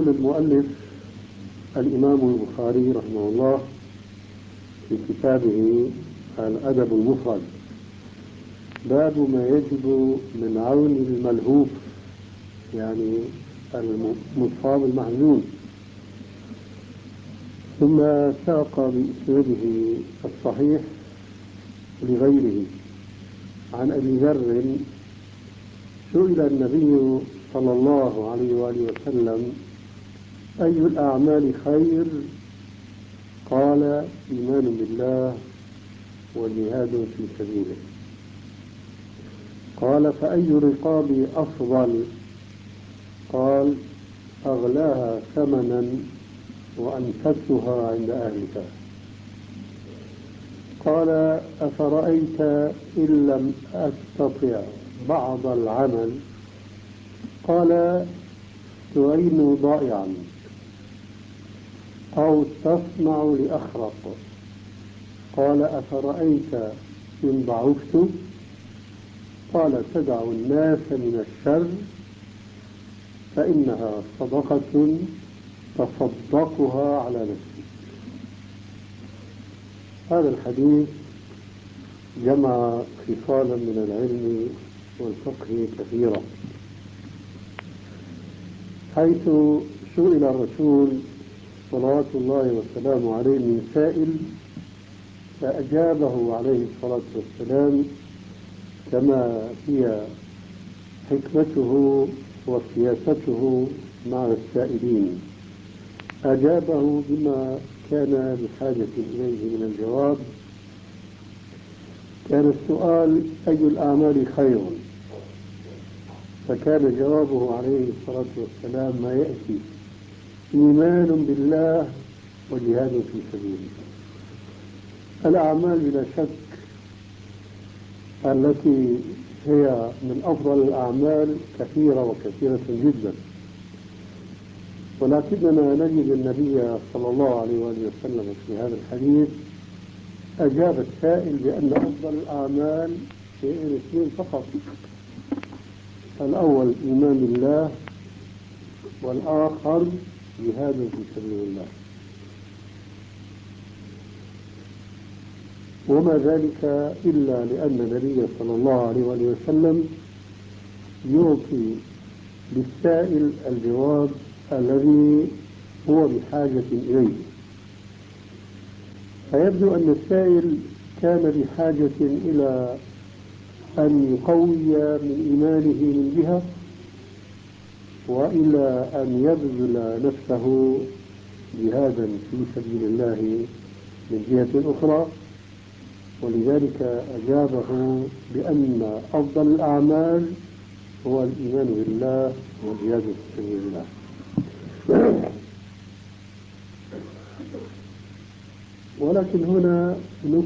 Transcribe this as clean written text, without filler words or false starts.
يقول المؤلف الإمام البخاري رحمه الله في كتابه الأدب المفرد: باب ما يجب من عون الملهوف، يعني المصاب المحزون. ثم ساق بإسناده الصحيح لغيره عن أبي ذر: سئل النبي صلى الله عليه وآله وسلم: أي الأعمال خير؟ قال: إيمان بالله وجهاد في سبيله. قال: فأي الرقاب أفضل؟ قال: أغلاها ثمنا وأنفسها عند أهلها. قال: أفرأيت إن لم أستطع بعض العمل؟ قال: تعين ضائعا أو تصنع لأخرق. قال: أفرأيت إن ضعفت؟ قال: تدع الناس من الشر فإنها صدقة تصدقها على نفسك. هذا الحديث جمع خصالا من العلم والفقه كثيرة، حيث سئل الرسول صلوات الله وسلامه عليه من سائل فأجابه عليه الصلاة والسلام كما هي حكمته وسياسته مع السائلين. أجابه بما كان بحاجة إليه من الجواب. كان السؤال: أي الأعمال خير؟ فكان جوابه عليه الصلاة والسلام ما يأتي: إيمان بالله وجهاد في سبيله. الأعمال بلا شك التي هي من أفضل الأعمال كثيرة وكثيرة جدا، ولكننا نجد النبي صلى الله عليه وآله وسلم في هذا الحديث أجاب السائل بأن أفضل الأعمال شيئين اثنين فقط: الأول إيمان بالله، والآخر جهاد في سبيل الله. وما ذلك إلا لأن النبي صلى الله عليه وآله وسلم يعطي للسائل الجواب الذي هو بحاجة إليه. فيبدو أن السائل كان بحاجة إلى أن يقوي من إيمانه من جهة، وإلى أن يبذل نفسه جهادا في سبيل الله من جهة أخرى، ولذلك أجابه بأن أفضل الأعمال هو الإيمان بالله والجهاد في سبيل الله. ولكن هنا